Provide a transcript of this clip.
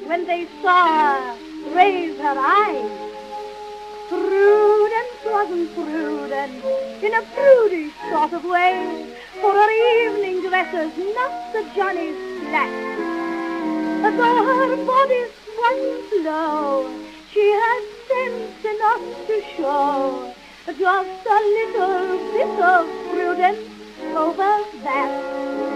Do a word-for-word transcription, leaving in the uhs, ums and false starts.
when they saw her raise her eyes. Prudence wasn't prudent in a prudish sort of way, for her evening dresses not the Johnny's slack. Though her body swung low, she had sense enough to show just a little bit of prudence over that.